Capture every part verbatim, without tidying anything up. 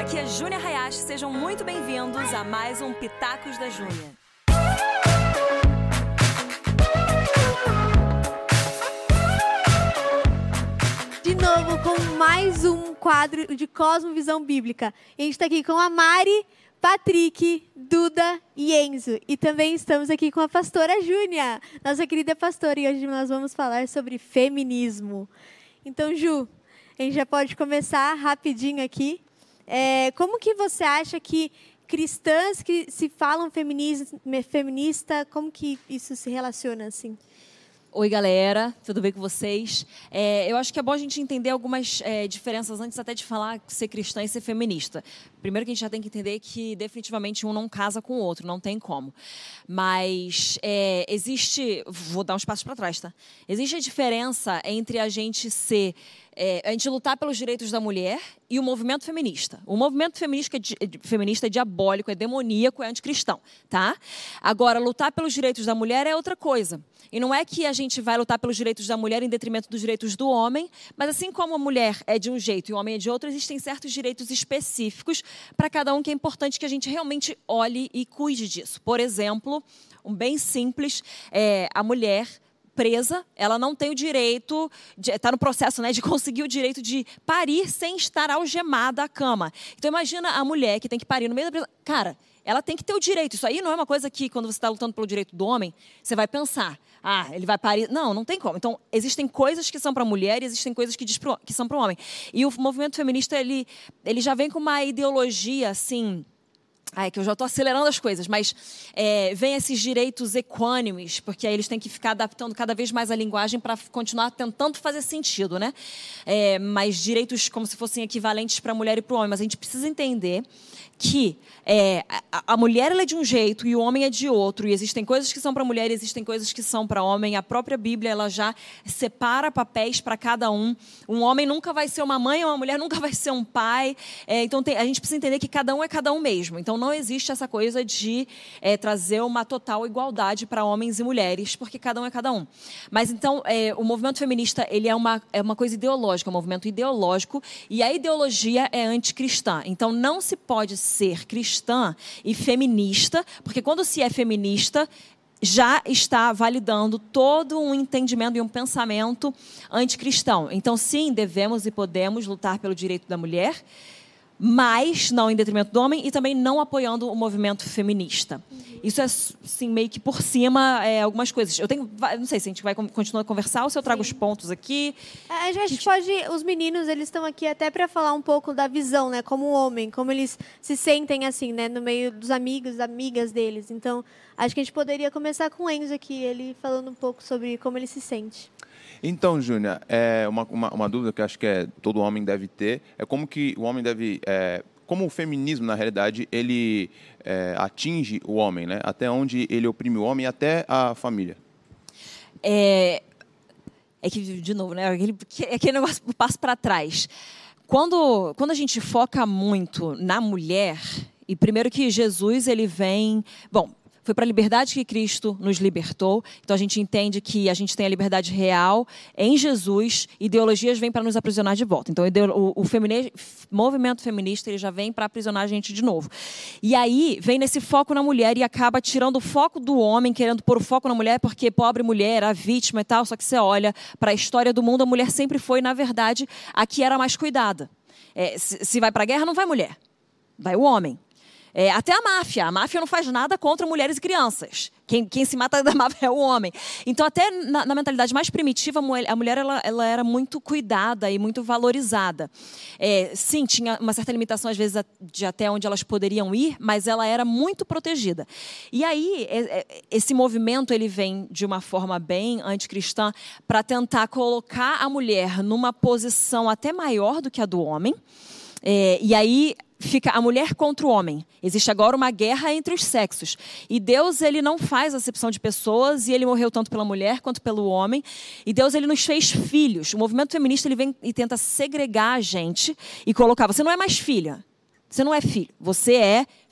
aqui é Júnia Hayashi, sejam muito bem-vindos a mais um Pitacos da Júnia. De novo com mais um quadro de Cosmovisão Bíblica. A gente está aqui com a Mari, Patrick, Duda e Enzo. E também estamos aqui com a pastora Júnia, nossa querida pastora. E hoje nós vamos falar sobre feminismo. Então, Ju, a gente já pode começar rapidinho aqui. É, como que você acha que cristãs que se falam feminista, feminista, como que isso se relaciona assim? Oi, galera, tudo bem com vocês? É, eu acho que é bom a gente entender algumas é, diferenças antes até de falar ser cristã e ser feminista. Primeiro que a gente já tem que entender que definitivamente um não casa com o outro, não tem como. Mas é, existe, vou dar uns passos para trás, tá? Existe a diferença entre a gente ser, é, a gente lutar pelos direitos da mulher e o movimento feminista. O movimento feminista é, feminista é diabólico, é demoníaco, é anticristão, tá? Agora, lutar pelos direitos da mulher é outra coisa. E não é que a gente vai lutar pelos direitos da mulher em detrimento dos direitos do homem, mas assim como a mulher é de um jeito e o homem é de outro, existem certos direitos específicos para cada um que é importante que a gente realmente olhe e cuide disso. Por exemplo, um bem simples, é, a mulher presa, ela não tem o direito, está no processo, né, de conseguir o direito de parir sem estar algemada à cama. Então imagina a mulher que tem que parir no meio da prisão. Cara, ela tem que ter o direito. Isso aí não é uma coisa que, quando você está lutando pelo direito do homem, você vai pensar, ah, ele vai parir. Não, não tem como. Então, existem coisas que são para a mulher e existem coisas que, diz pro, que são para o homem. E o movimento feminista, ele, ele já vem com uma ideologia, assim... Ai, que eu já estou acelerando as coisas, mas é, vem esses direitos equânimes, porque aí eles têm que ficar adaptando cada vez mais a linguagem para continuar tentando fazer sentido, né? É, mas direitos como se fossem equivalentes para a mulher e para o homem. Mas a gente precisa entender que é, a, a mulher ela é de um jeito e o homem é de outro, e existem coisas que são para a mulher e existem coisas que são para o homem. A própria Bíblia ela já separa papéis para cada um. Um homem nunca vai ser uma mãe, uma mulher nunca vai ser um pai. É, então tem, a gente precisa entender que cada um é cada um mesmo. Então não existe essa coisa de é, trazer uma total igualdade para homens e mulheres, porque cada um é cada um. Mas então é, o movimento feminista ele é uma, é uma coisa ideológica, é um movimento ideológico, e a ideologia é anticristã. Então não se pode ser cristã e feminista, porque quando se é feminista, já está validando todo um entendimento e um pensamento anticristão. Então, sim, devemos e podemos lutar pelo direito da mulher, mas não em detrimento do homem e também não apoiando o movimento feminista. Isso é, assim, meio que por cima é, algumas coisas. Eu tenho, não sei se a gente vai continuar a conversar ou se eu trago Sim. os pontos aqui. A gente, a gente pode, os meninos, eles estão aqui até para falar um pouco da visão, né, como homem, como eles se sentem assim, né, no meio dos amigos, amigas deles. Então, acho que a gente poderia começar com o Enzo aqui, ele falando um pouco sobre como ele se sente. Então, Júnia, é uma, uma, uma dúvida que acho que é, todo homem deve ter, é como que o homem deve... É, como o feminismo, na realidade, ele é, atinge o homem, né? Até onde ele oprime o homem e até a família. É, é que, de novo, né? Aquele, aquele negócio passa para trás. Quando, quando a gente foca muito na mulher, e primeiro que Jesus, ele vem... Bom, foi para a liberdade que Cristo nos libertou. Então, a gente entende que a gente tem a liberdade real em Jesus. Ideologias vêm para nos aprisionar de volta. Então, o, o femini- movimento feminista ele já vem para aprisionar a gente de novo. E aí, vem nesse foco na mulher e acaba tirando o foco do homem, querendo pôr o foco na mulher, porque pobre mulher, a vítima e tal. Só que você olha para a história do mundo, a mulher sempre foi, na verdade, a que era mais cuidada. É, se, se vai para a guerra, não vai mulher. Vai o homem. É, até a máfia. A máfia não faz nada contra mulheres e crianças. Quem, quem se mata da máfia é o homem. Então, até na, na mentalidade mais primitiva, a mulher, a mulher ela, ela era muito cuidada e muito valorizada. É, sim, tinha uma certa limitação, às vezes, de até onde elas poderiam ir, mas ela era muito protegida. E aí, esse movimento ele vem de uma forma bem anticristã para tentar colocar a mulher numa posição até maior do que a do homem. É, e aí... fica a mulher contra o homem. Existe agora uma guerra entre os sexos. E Deus ele não faz acepção de pessoas, e ele morreu tanto pela mulher quanto pelo homem. E Deus ele nos fez filhos. O movimento feminista ele vem e tenta segregar a gente e colocar, você não é mais filha. Você não é filho, você é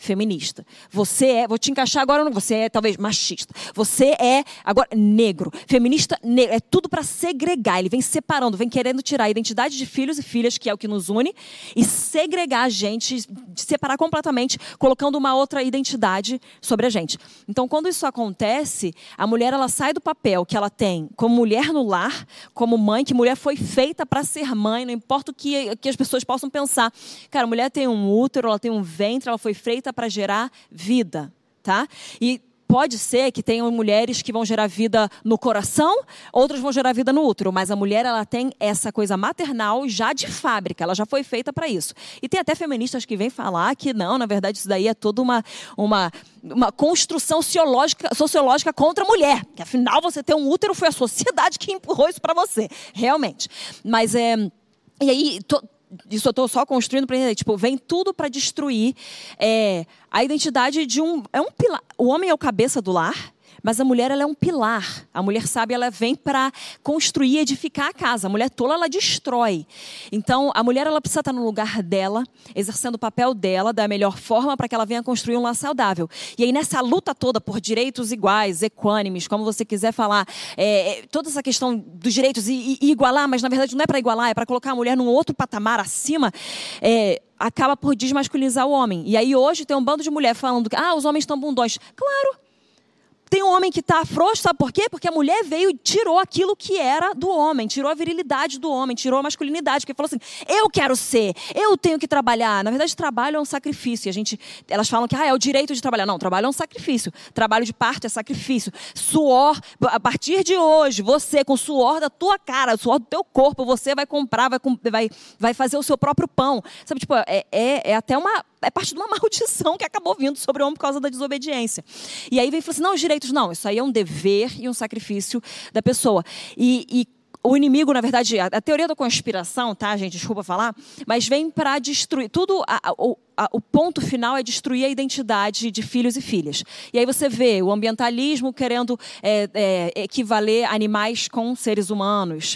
feminista. Você é, vou te encaixar agora, você é talvez machista. Você é agora negro. Feminista negro. É tudo para segregar. Ele vem separando, vem querendo tirar a identidade de filhos e filhas, que é o que nos une, e segregar a gente, separar completamente, colocando uma outra identidade sobre a gente. Então, quando isso acontece, a mulher ela sai do papel que ela tem como mulher no lar, como mãe, que mulher foi feita para ser mãe, não importa o que, que as pessoas possam pensar. Cara, a mulher tem um útero, ela tem um ventre, ela foi feita para gerar vida, tá? E pode ser que tenham mulheres que vão gerar vida no coração, outras vão gerar vida no útero, mas a mulher ela tem essa coisa maternal já de fábrica, ela já foi feita para isso. E tem até feministas que vêm falar que não, na verdade isso daí é toda uma, uma, uma construção sociológica, sociológica contra a mulher, que afinal você ter um útero foi a sociedade que empurrou isso para você, realmente. Mas é... E aí... To, isso eu estou só construindo para entender. Tipo, vem tudo para destruir é, a identidade de um... É um pilar. O homem é o cabeça do lar, mas a mulher ela é um pilar. A mulher sábia ela vem para construir e edificar a casa. A mulher tola, ela destrói. Então, a mulher ela precisa estar no lugar dela, exercendo o papel dela da melhor forma para que ela venha construir um lar saudável. E aí, nessa luta toda por direitos iguais, equânimes, como você quiser falar, é, toda essa questão dos direitos e, e igualar, mas na verdade não é para igualar, é para colocar a mulher num outro patamar acima, é, acaba por desmasculinizar o homem. E aí, hoje, tem um bando de mulher falando que ah, os homens estão bundões. Claro! Tem um homem que está frouxo, sabe por quê? Porque a mulher veio e tirou aquilo que era do homem, tirou a virilidade do homem, tirou a masculinidade, porque falou assim, eu quero ser, eu tenho que trabalhar. Na verdade, trabalho é um sacrifício. E a gente, elas falam que ah, é o direito de trabalhar. Não, trabalho é um sacrifício. Trabalho de parto é sacrifício. Suor, a partir de hoje, você, com o suor da tua cara, o suor do teu corpo, você vai comprar, vai, vai, vai fazer o seu próprio pão. Sabe, tipo, é, é, é até uma... É parte de uma maldição que acabou vindo sobre o homem por causa da desobediência. E aí vem e fala assim, não, os direitos não, isso aí é um dever e um sacrifício da pessoa. E, e o inimigo, na verdade, a, a teoria da conspiração, tá, gente, desculpa falar, mas vem para destruir, tudo, a, a, o, a, o ponto final é destruir a identidade de filhos e filhas. E aí você vê o ambientalismo querendo é, é, equivaler animais com seres humanos.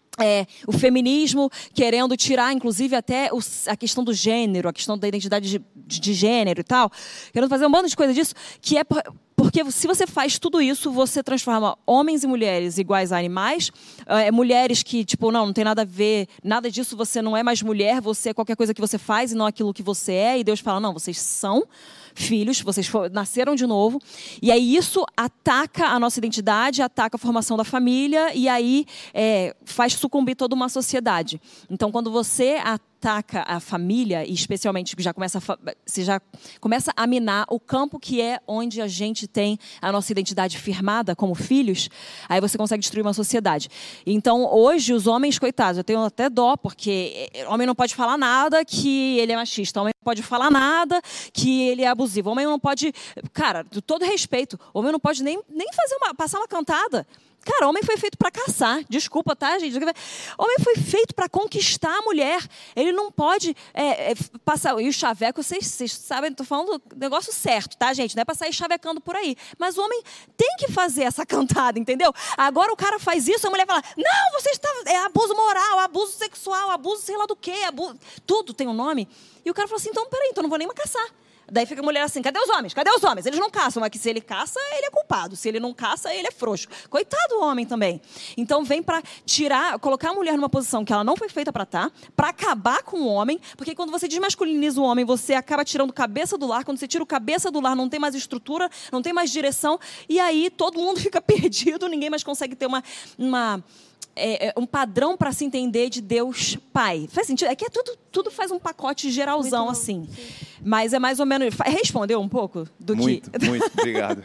É, o feminismo querendo tirar, inclusive, até o, a questão do gênero, a questão da identidade de, de, de gênero e tal, querendo fazer um monte de coisa disso, que é por, porque se você faz tudo isso, você transforma homens e mulheres iguais a animais, é, mulheres que, tipo, não, não tem nada a ver, nada disso, você não é mais mulher, você é qualquer coisa que você faz e não aquilo que você é, e Deus fala, não, vocês são filhos, vocês nasceram de novo, e aí isso ataca a nossa identidade, ataca a formação da família, e aí é, faz sucumbir toda uma sociedade. Então, quando você ataca a família, e especialmente já começa a, você já começa a minar o campo que é onde a gente tem a nossa identidade firmada como filhos, aí você consegue destruir uma sociedade. Então, hoje, os homens, coitados, eu tenho até dó, porque o homem não pode falar nada que ele é machista, o homem não pode falar nada que ele é abusivo, o homem não pode... Cara, de todo respeito, o homem não pode nem, nem fazer uma, passar uma cantada. Cara, homem foi feito para caçar. Desculpa, tá, gente? Homem foi feito para conquistar a mulher. Ele não pode é, é, passar... E o chaveco, vocês, vocês sabem, estou falando do negócio certo, tá, gente? Não é para sair chavecando por aí. Mas o homem tem que fazer essa cantada, entendeu? Agora o cara faz isso, a mulher fala, não, você está... É abuso moral, abuso sexual, abuso sei lá do quê, abuso... Tudo tem um nome. E o cara fala assim, então, peraí, então não vou nem mais caçar. Daí fica a mulher assim, cadê os homens? Cadê os homens? Eles não caçam, mas que se ele caça, ele é culpado. Se ele não caça, ele é frouxo. Coitado do homem também. Então vem para tirar, colocar a mulher numa posição que ela não foi feita para estar, para acabar com o homem, porque quando você desmasculiniza o homem, você acaba tirando cabeça do lar. Quando você tira o cabeça do lar, não tem mais estrutura, não tem mais direção, e aí todo mundo fica perdido, ninguém mais consegue ter uma... uma É, é um padrão para se entender de Deus Pai. Faz sentido? É que é tudo, tudo faz um pacote geralzão, assim. Sim. Mas é mais ou menos... Respondeu um pouco do muito, que... Muito, muito. Obrigado.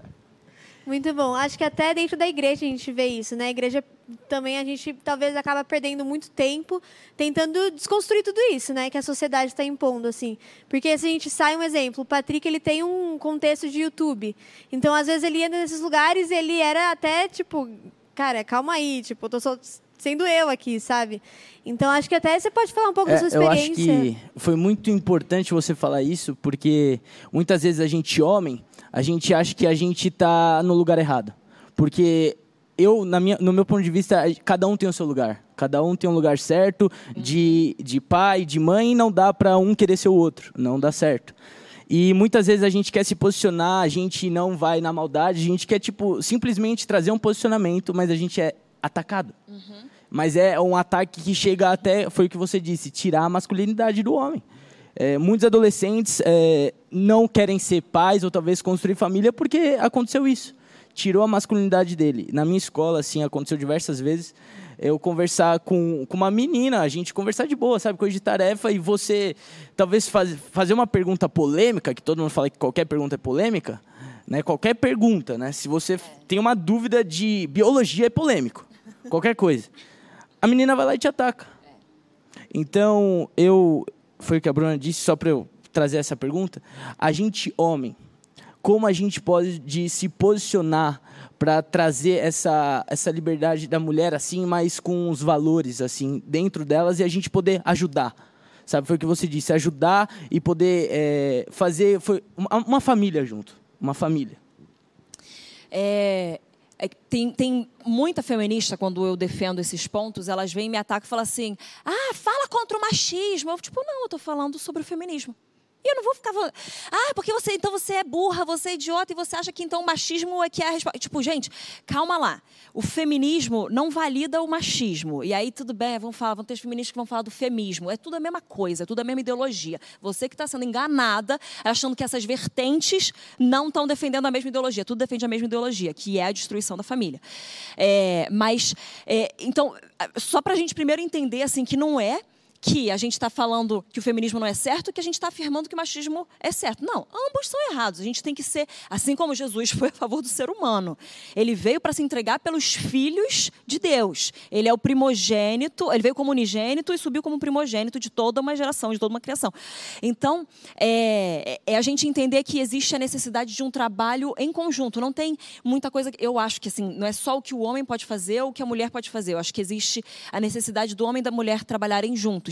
Muito bom. Acho que até dentro da igreja a gente vê isso, né? A igreja também a gente talvez acaba perdendo muito tempo tentando desconstruir tudo isso, né? Que a sociedade está impondo, assim. Porque se a gente sai um exemplo, o Patrick, ele tem um contexto de YouTube. Então, às vezes, ele ia nesses lugares e ele era até, tipo... Cara, calma aí, tipo, eu tô só sendo eu aqui, sabe? Então, acho que até você pode falar um pouco é, da sua experiência. Eu acho que foi muito importante você falar isso, porque muitas vezes a gente, homem, a gente acha que a gente tá no lugar errado. Porque eu, na minha, no meu ponto de vista, cada um tem o seu lugar. Cada um tem um lugar certo de, de pai, de mãe, e não dá para um querer ser o outro. Não dá certo. E muitas vezes a gente quer se posicionar, a gente não vai na maldade, a gente quer tipo simplesmente trazer um posicionamento, mas a gente é atacado. Uhum. Mas é um ataque que chega até, foi o que você disse, tirar a masculinidade do homem. É, muitos adolescentes é, não querem ser pais ou talvez construir família porque aconteceu isso. Tirou a masculinidade dele. Na minha escola, assim, aconteceu diversas vezes. Eu conversar com, com uma menina, a gente conversar de boa, sabe? Coisa de tarefa, e você talvez faz, fazer uma pergunta polêmica, que todo mundo fala que qualquer pergunta é polêmica, né? Qualquer pergunta, né? Se você tem uma dúvida de biologia, é polêmico. Qualquer coisa. A menina vai lá e te ataca. Então, eu... Foi o que a Bruna disse, só para eu trazer essa pergunta. A gente, homem, como a gente pode se posicionar para trazer essa, essa liberdade da mulher, assim, mas com os valores, assim, dentro delas, e a gente poder ajudar? Sabe, foi o que você disse, ajudar e poder é, fazer foi uma, uma família junto, uma família. É... É, tem, tem muita feminista, quando eu defendo esses pontos, elas vêm e me atacam e falam assim, ah, fala contra o machismo. Eu, tipo, não, eu estou falando sobre o feminismo. E eu não vou ficar falando, ah, porque você, então você é burra, você é idiota, e você acha que então o machismo é que é a resposta. Tipo, gente, calma lá. O feminismo não valida o machismo. E aí, tudo bem, vão falar, vão ter feministas que vão falar do feminismo. É tudo a mesma coisa, é tudo a mesma ideologia. Você que está sendo enganada, achando que essas vertentes não estão defendendo a mesma ideologia. Tudo defende a mesma ideologia, que é a destruição da família. É, mas, é, então, só para a gente primeiro entender assim, que não é que a gente está falando que o feminismo não é certo, que a gente está afirmando que o machismo é certo. Não, ambos são errados. A gente tem que ser, assim como Jesus foi a favor do ser humano. Ele veio para se entregar pelos filhos de Deus. Ele é o primogênito, ele veio como unigênito e subiu como primogênito de toda uma geração, de toda uma criação. Então, é, é a gente entender que existe a necessidade de um trabalho em conjunto. Não tem muita coisa... Eu acho que assim, não é só o que o homem pode fazer ou o que a mulher pode fazer. Eu acho que existe a necessidade do homem e da mulher trabalharem juntos.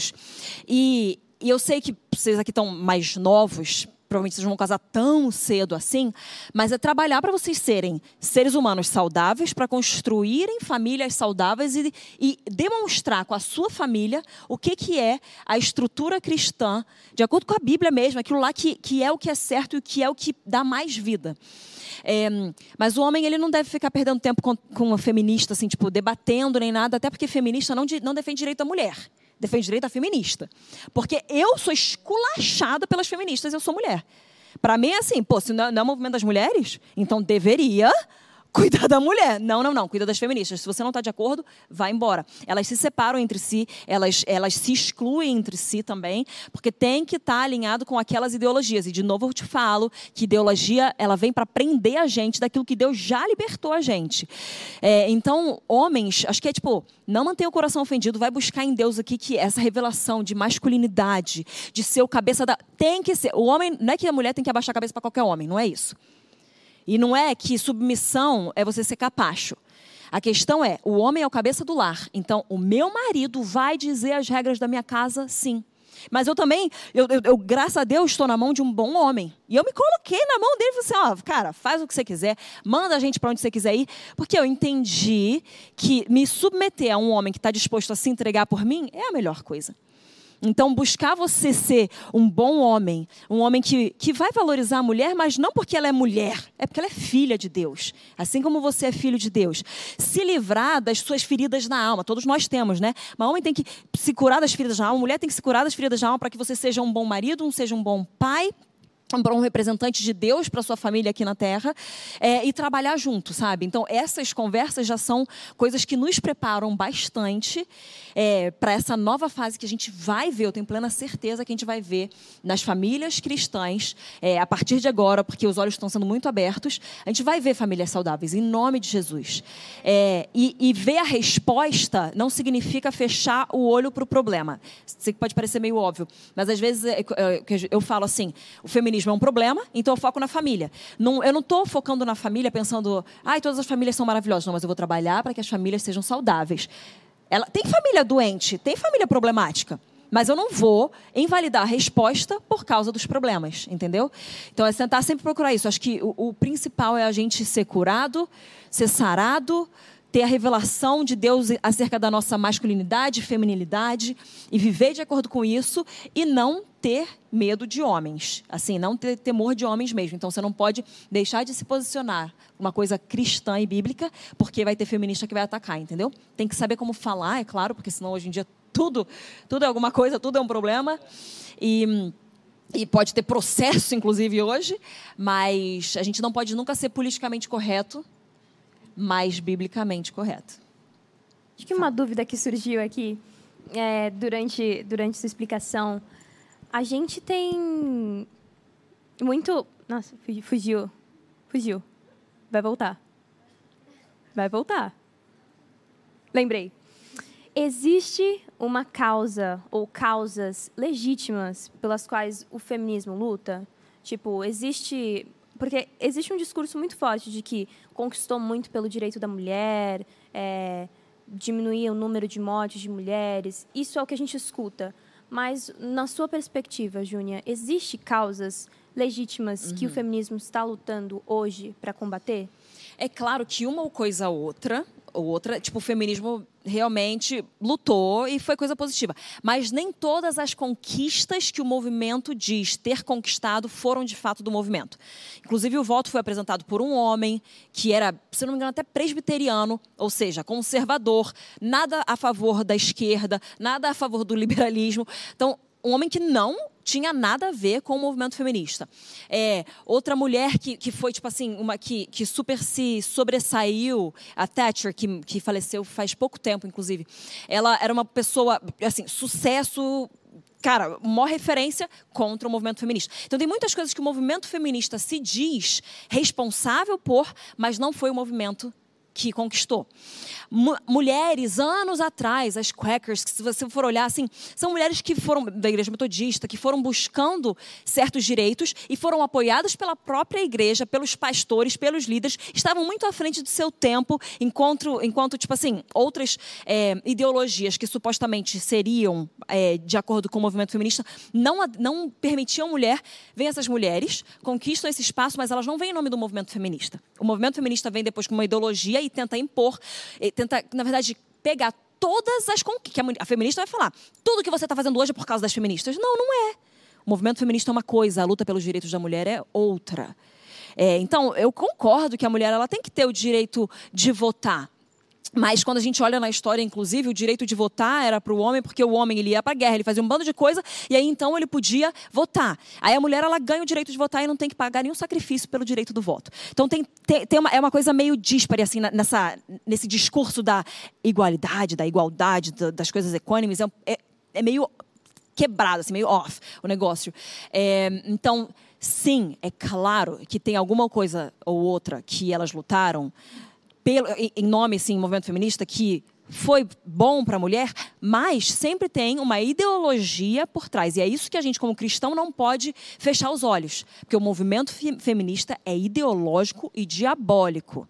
E, e eu sei que vocês aqui estão mais novos, provavelmente vocês não vão casar tão cedo assim, mas é trabalhar para vocês serem seres humanos saudáveis, para construírem famílias saudáveis e, e demonstrar com a sua família o que, que é a estrutura cristã, de acordo com a Bíblia mesmo, aquilo lá que, que é o que é certo e o que é o que dá mais vida. É, mas o homem, ele não deve ficar perdendo tempo com, com uma feminista, assim, tipo, debatendo nem nada, até porque feminista não, não defende direito da mulher. Defende direito à feminista. Porque eu sou esculachada pelas feministas, eu sou mulher. Para mim é assim, pô, se não é, não é o movimento das mulheres, então deveria cuidar da mulher. Não, não, não, cuida das feministas. Se você não está de acordo, vai embora. Elas se separam entre si, elas, elas se excluem entre si também, porque tem que estar tá alinhado com aquelas ideologias. E, de novo, eu te falo que ideologia, ela vem para prender a gente daquilo que Deus já libertou a gente. É, então, homens, acho que é tipo, não mantenha o coração ofendido, vai buscar em Deus aqui que essa revelação de masculinidade, de ser o cabeça da... Tem que ser. O homem, não é que a mulher tem que abaixar a cabeça para qualquer homem, não é isso. E não é que submissão é você ser capacho. A questão é, o homem é o cabeça do lar. Então, o meu marido vai dizer as regras da minha casa, sim. Mas eu também, eu, eu, eu graças a Deus, estou na mão de um bom homem. E eu me coloquei na mão dele e falei assim, ó, cara, faz o que você quiser, manda a gente para onde você quiser ir. Porque eu entendi que me submeter a um homem que está disposto a se entregar por mim é a melhor coisa. Então, buscar você ser um bom homem, um homem que, que vai valorizar a mulher, mas não porque ela é mulher, é porque ela é filha de Deus. Assim como você é filho de Deus. Se livrar das suas feridas na alma. Todos nós temos, né? Mas homem tem que se curar das feridas na alma, mulher tem que se curar das feridas na alma para que você seja um bom marido, um seja um bom pai, um representante de Deus para sua família aqui na Terra, é, e trabalhar junto, sabe? Então, essas conversas já são coisas que nos preparam bastante é, para essa nova fase que a gente vai ver, eu tenho plena certeza que a gente vai ver nas famílias cristãs, é, a partir de agora, porque os olhos estão sendo muito abertos, a gente vai ver famílias saudáveis, em nome de Jesus. É, e, e ver a resposta não significa fechar o olho para o problema. Sei que pode parecer meio óbvio, mas às vezes é, é, eu falo assim, o feminismo é um problema, então eu foco na família. Não, eu não estou focando na família pensando, ah, todas as famílias são maravilhosas. Não, mas eu vou trabalhar para que as famílias sejam saudáveis. Ela, tem família doente, tem família problemática, mas eu não vou invalidar a resposta por causa dos problemas, entendeu? Então é tentar sempre procurar isso. Acho que o, o principal é a gente ser curado, ser sarado, ter a revelação de Deus acerca da nossa masculinidade, feminilidade, e viver de acordo com isso, e não ter medo de homens, assim, não ter temor de homens mesmo. Então, você não pode deixar de se posicionar uma coisa cristã e bíblica, porque vai ter feminista que vai atacar, entendeu? Tem que saber como falar, é claro, porque senão hoje em dia tudo, tudo é alguma coisa, tudo é um problema. E, e pode ter processo, inclusive, hoje, mas a gente não pode nunca ser politicamente correto, mas biblicamente correto. Acho que uma dúvida que surgiu aqui, é, durante, durante sua explicação, a gente tem muito... Nossa, fugiu. Fugiu. Vai voltar. Vai voltar. Lembrei. Existe uma causa ou causas legítimas pelas quais o feminismo luta? Tipo, existe... Porque existe um discurso muito forte de que conquistou muito pelo direito da mulher, é, diminuir o número de mortes de mulheres. Isso é o que a gente escuta. Mas, na sua perspectiva, Júnia, existe causas legítimas uhum. que o feminismo está lutando hoje para combater? É claro que uma coisa ou outra, ou outra, tipo, o feminismo realmente lutou e foi coisa positiva. Mas nem todas as conquistas que o movimento diz ter conquistado foram, de fato, do movimento. Inclusive, o voto foi apresentado por um homem que era, se não me engano, até presbiteriano, ou seja, conservador, nada a favor da esquerda, nada a favor do liberalismo. Então, um homem que não tinha nada a ver com o movimento feminista. É, outra mulher que, que foi, tipo assim, uma que, que super se sobressaiu, a Thatcher, que, que faleceu faz pouco tempo, inclusive. Ela era uma pessoa, assim, sucesso... Cara, maior referência contra o movimento feminista. Então, tem muitas coisas que o movimento feminista se diz responsável por, mas não foi o movimento que conquistou. M- mulheres, anos atrás, as Quakers, que se você for olhar, assim, são mulheres que foram, da Igreja Metodista, que foram buscando certos direitos e foram apoiadas pela própria igreja, pelos pastores, pelos líderes, estavam muito à frente do seu tempo, enquanto, enquanto tipo assim, outras é, ideologias que supostamente seriam é, de acordo com o movimento feminista, não, não permitiam mulher. Vêm essas mulheres, conquistam esse espaço, mas elas não vêm em nome do movimento feminista. O movimento feminista vem depois com uma ideologia e tenta impor, e tenta, na verdade, pegar todas as conquistas. A feminista vai falar, tudo que você está fazendo hoje é por causa das feministas. Não, não é. O movimento feminista é uma coisa, a luta pelos direitos da mulher é outra. É, então, eu concordo que a mulher ela tem que ter o direito de votar. Mas quando a gente olha na história, inclusive, o direito de votar era para o homem, porque o homem ele ia para a guerra, ele fazia um bando de coisa, e aí então ele podia votar. Aí a mulher ela ganha o direito de votar e não tem que pagar nenhum sacrifício pelo direito do voto. Então tem, tem, tem uma, é uma coisa meio díspare assim, nessa, nesse discurso da igualdade, da igualdade, das coisas equânimes, é, é, é meio quebrado, assim, meio off o negócio. É, então, sim, é claro que tem alguma coisa ou outra que elas lutaram Pelo, em nome, assim, movimento feminista, que foi bom para a mulher, mas sempre tem uma ideologia por trás. E é isso que a gente, como cristão, não pode fechar os olhos. Porque o movimento feminista é ideológico e diabólico.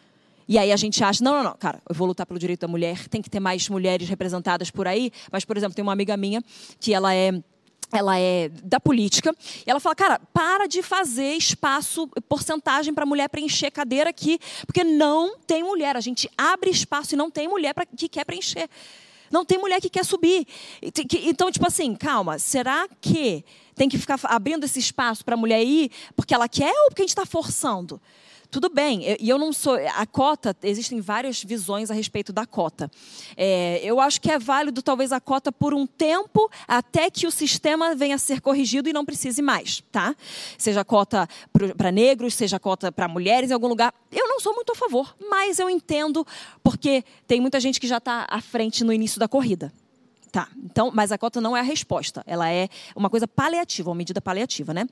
E aí a gente acha, não, não, não, cara, eu vou lutar pelo direito da mulher, tem que ter mais mulheres representadas por aí. Mas, por exemplo, tem uma amiga minha que ela é... ela é da política, e ela fala, cara, para de fazer espaço, porcentagem para mulher preencher cadeira aqui, porque não tem mulher. A gente abre espaço e não tem mulher pra, que quer preencher. Não tem mulher que quer subir. Então, tipo assim, calma, será que tem que ficar abrindo esse espaço para a mulher ir porque ela quer ou porque a gente está forçando? Tudo bem, e eu, eu não sou... A cota, existem várias visões a respeito da cota. É, eu acho que é válido, talvez, a cota por um tempo, até que o sistema venha a ser corrigido e não precise mais, tá? Seja cota para negros, seja cota para mulheres em algum lugar. Eu não sou muito a favor, mas eu entendo, porque tem muita gente que já está à frente no início da corrida. Tá, então, mas a cota não é a resposta. Ela é uma coisa paliativa, uma medida paliativa, né?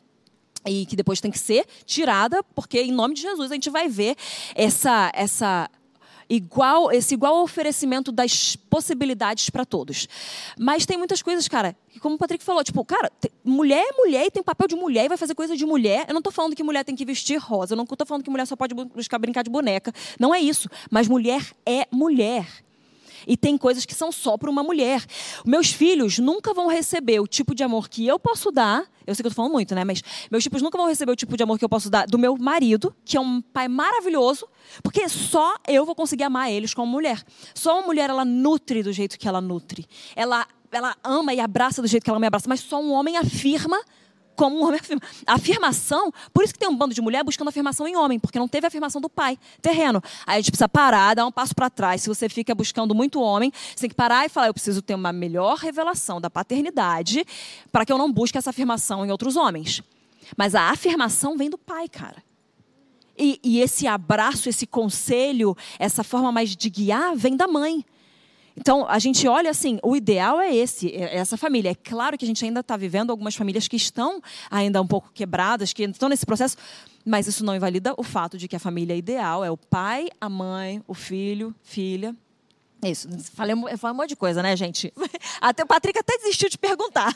E que depois tem que ser tirada, porque em nome de Jesus a gente vai ver essa, essa igual, esse igual oferecimento das possibilidades para todos. Mas tem muitas coisas, cara, que como o Patrick falou, tipo, cara, tem, mulher é mulher e tem papel de mulher e vai fazer coisa de mulher. Eu não estou falando que mulher tem que vestir rosa, eu não estou falando que mulher só pode buscar brincar de boneca. Não é isso. Mas mulher é mulher. E tem coisas que são só para uma mulher. Meus filhos nunca vão receber o tipo de amor que eu posso dar. Eu sei que eu estou falando muito, né? Mas meus filhos nunca vão receber o tipo de amor que eu posso dar do meu marido, que é um pai maravilhoso, porque só eu vou conseguir amar eles como mulher. Só uma mulher, ela nutre do jeito que ela nutre. Ela, ela ama e abraça do jeito que ela me abraça. Mas só um homem afirma como um homem afirma. A afirmação, por isso que tem um bando de mulher buscando afirmação em homem, porque não teve afirmação do pai terreno. Aí a gente precisa parar, dar um passo para trás. Se você fica buscando muito homem, você tem que parar e falar, eu preciso ter uma melhor revelação da paternidade para que eu não busque essa afirmação em outros homens. Mas a afirmação vem do pai, cara. E, e esse abraço, esse conselho, essa forma mais de guiar, vem da mãe. Então, a gente olha assim, o ideal é esse, é essa família. É claro que a gente ainda está vivendo algumas famílias que estão ainda um pouco quebradas, que estão nesse processo, mas isso não invalida o fato de que a família ideal é o pai, a mãe, o filho, filha. É isso, falei, falei um monte de coisa, né, gente? Até o Patrick até desistiu de perguntar.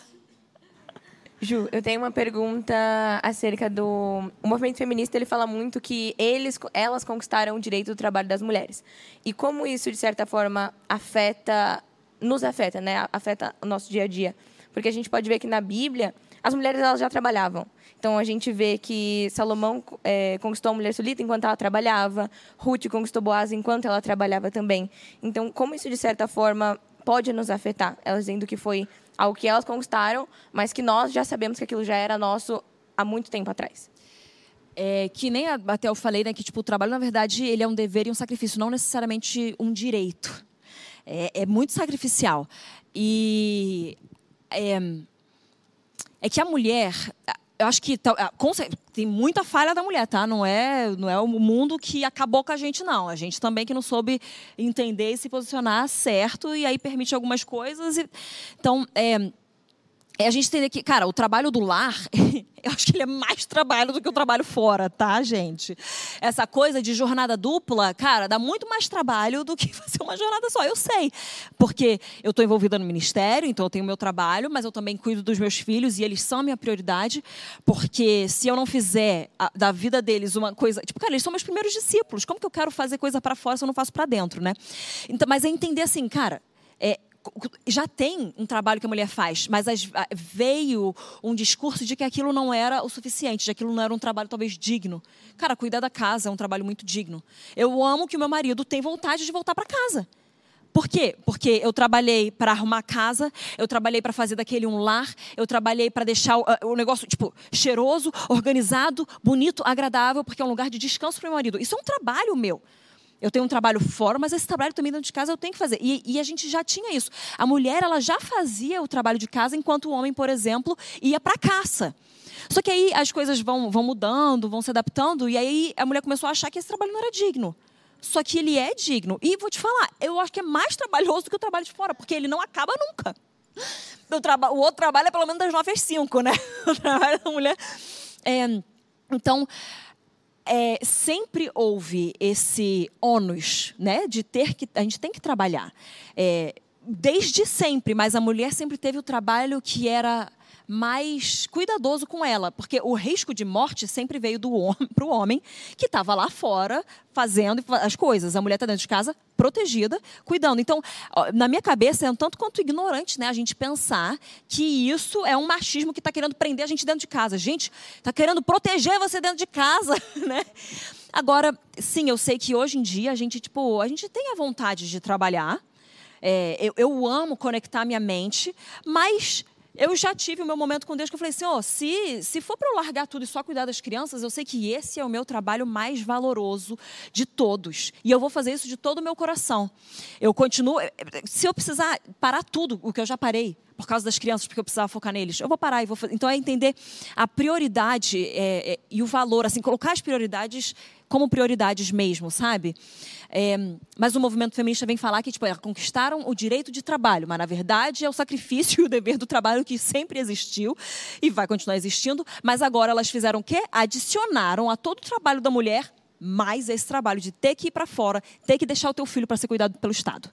Ju, eu tenho uma pergunta acerca do... O movimento feminista, ele fala muito que eles, elas conquistaram o direito do trabalho das mulheres. E como isso, de certa forma, afeta... Nos afeta, né? Afeta o nosso dia a dia. Porque a gente pode ver que na Bíblia, as mulheres elas já trabalhavam. Então, a gente vê que Salomão é, conquistou a mulher sulita enquanto ela trabalhava. Ruth conquistou Boaz enquanto ela trabalhava também. Então, como isso, de certa forma, pode nos afetar? Elas dizendo que foi... algo que elas conquistaram, mas que nós já sabemos que aquilo já era nosso há muito tempo atrás. É, que nem até eu falei, né, que tipo, o trabalho, na verdade, ele é um dever e um sacrifício, não necessariamente um direito. É, é muito sacrificial. E é, é que a mulher... Eu acho que tem muita falha da mulher, tá? Não é, não é o mundo que acabou com a gente, não. A gente também que não soube entender e se posicionar certo, e aí permite algumas coisas. E... Então, é, é a gente entender que, cara, o trabalho do lar, eu acho que ele é mais trabalho do que o trabalho fora, tá, gente? Essa coisa de jornada dupla, cara, dá muito mais trabalho do que fazer uma jornada só, eu sei. Porque eu estou envolvida no ministério, então eu tenho o meu trabalho, mas eu também cuido dos meus filhos e eles são a minha prioridade, porque se eu não fizer a, da vida deles uma coisa... Tipo, cara, eles são meus primeiros discípulos, como que eu quero fazer coisa para fora se eu não faço para dentro, né? Então, mas é entender assim, cara... É, já tem um trabalho que a mulher faz, mas as, veio um discurso de que aquilo não era o suficiente, de que aquilo não era um trabalho talvez digno. Cara, cuidar da casa é um trabalho muito digno. Eu amo que o meu marido tem vontade de voltar para casa. Por quê? Porque eu trabalhei para arrumar a casa, eu trabalhei para fazer daquele um lar, eu trabalhei para deixar o, o negócio tipo cheiroso, organizado, bonito, agradável, porque é um lugar de descanso para o meu marido. Isso é um trabalho meu. Eu tenho um trabalho fora, mas esse trabalho também dentro de casa eu tenho que fazer. E, e a gente já tinha isso. A mulher, ela já fazia o trabalho de casa, enquanto o homem, por exemplo, ia para a caça. Só que aí as coisas vão, vão mudando, vão se adaptando, e aí a mulher começou a achar que esse trabalho não era digno. Só que ele é digno. E vou te falar, eu acho que é mais trabalhoso do que o trabalho de fora, porque ele não acaba nunca. O, traba- o outro trabalho é pelo menos das nove às cinco, né? O trabalho da mulher... É, então... É, sempre houve esse ônus, né, de ter que a gente tem que trabalhar, é, desde sempre, mas a mulher sempre teve o trabalho que era mais cuidadoso com ela, porque o risco de morte sempre veio do homem para o homem que estava lá fora fazendo as coisas. A mulher está dentro de casa protegida, cuidando. Então, na minha cabeça, é um tanto quanto ignorante, né, a gente pensar que isso é um machismo que está querendo prender a gente dentro de casa. Gente, está querendo proteger você dentro de casa, né? Agora, sim, eu sei que hoje em dia a gente, tipo, a gente tem a vontade de trabalhar. É, eu, eu amo conectar minha mente, mas... Eu já tive o meu momento com Deus que eu falei assim, oh, se, se for para eu largar tudo e só cuidar das crianças, eu sei que esse é o meu trabalho mais valoroso de todos. E eu vou fazer isso de todo o meu coração. Eu continuo... Se eu precisar parar tudo, o que eu já parei, por causa das crianças, porque eu precisava focar neles, eu vou parar e vou fazer. Então, é entender a prioridade é, é, e o valor, assim, colocar as prioridades como prioridades mesmo, sabe? É, mas o movimento feminista vem falar que tipo, é, conquistaram o direito de trabalho, mas, na verdade, é o sacrifício e o dever do trabalho que sempre existiu e vai continuar existindo, mas agora elas fizeram o quê? Adicionaram a todo o trabalho da mulher mais esse trabalho de ter que ir para fora, ter que deixar o teu filho para ser cuidado pelo Estado.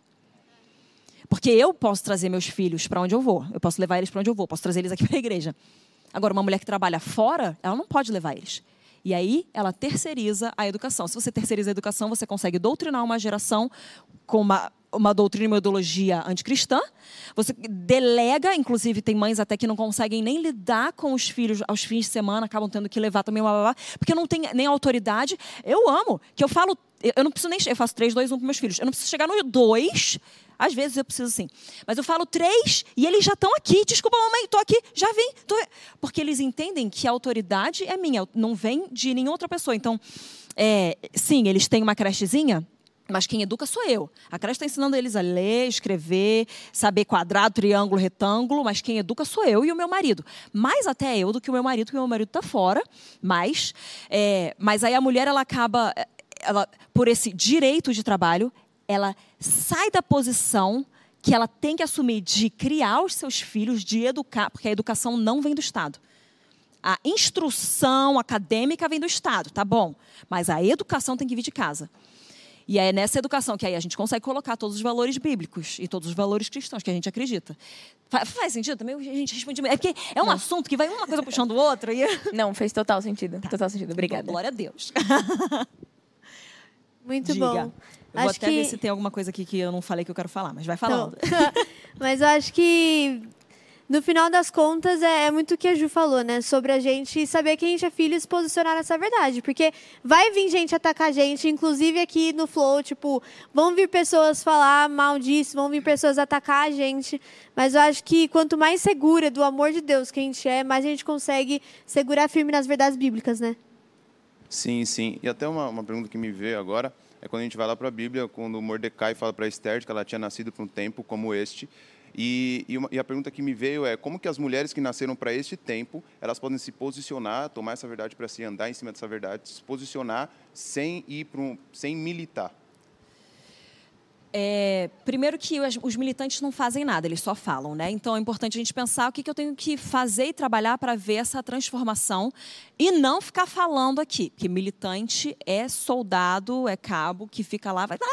Porque eu posso trazer meus filhos para onde eu vou, eu posso levar eles para onde eu vou, posso trazer eles aqui para a igreja. Agora, uma mulher que trabalha fora, ela não pode levar eles. E aí, ela terceiriza a educação. Se você terceiriza a educação, você consegue doutrinar uma geração com uma uma doutrina e uma ideologia anticristã. Você delega, inclusive tem mães até que não conseguem nem lidar com os filhos aos fins de semana, acabam tendo que levar também uma babá, porque não tem nem autoridade. Eu amo, que eu falo, eu não preciso nem, eu faço três, dois, um para meus filhos. Eu não preciso chegar no dois, às vezes eu preciso sim. Mas eu falo três e eles já estão aqui. Desculpa, mamãe, estou aqui, já vim. Tô... Porque eles entendem que a autoridade é minha, não vem de nenhuma outra pessoa. Então, é, sim, eles têm uma crechezinha, mas quem educa sou eu. A creche está ensinando eles a ler, escrever, saber quadrado, triângulo, retângulo, mas quem educa sou eu e o meu marido. Mais até eu do que o meu marido, porque o meu marido está fora. Mas, é, mas aí a mulher, ela acaba, ela, por esse direito de trabalho, ela sai da posição que ela tem que assumir de criar os seus filhos, de educar, porque a educação não vem do Estado. A instrução acadêmica vem do Estado, tá bom. Mas a educação tem que vir de casa. E é nessa educação que aí a gente consegue colocar todos os valores bíblicos e todos os valores cristãos que a gente acredita. Faz, faz sentido? Também a gente responde... É porque é um Não. assunto que vai uma coisa puxando outra. E... Não, fez total sentido. Tá. Total sentido. Obrigada. Então, glória a Deus. Muito Diga. bom. Eu vou acho até que... ver se tem alguma coisa aqui que eu não falei que eu quero falar, mas vai falando. Então, mas eu acho que... No final das contas, é, é muito o que a Ju falou, né? Sobre a gente saber que a gente é filho e se posicionar nessa verdade. Porque vai vir gente atacar a gente, inclusive aqui no Flow, tipo, vão vir pessoas falar mal disso, vão vir pessoas atacar a gente. Mas eu acho que quanto mais segura do amor de Deus que a gente é, mais a gente consegue segurar firme nas verdades bíblicas, né? Sim, sim. E até uma, uma pergunta que me veio agora, é quando a gente vai lá para a Bíblia, quando Mordecai fala para Esther que ela tinha nascido para um tempo como este. E, e, uma, e a pergunta que me veio é como que as mulheres que nasceram para este tempo, elas podem se posicionar, tomar essa verdade para si, andar em cima dessa verdade, se posicionar sem ir para um, sem militar? É, primeiro que os, os militantes não fazem nada, eles só falam, né? Então é importante a gente pensar o que, que eu tenho que fazer e trabalhar para ver essa transformação e não ficar falando aqui, porque militante é soldado, é cabo que fica lá, vai...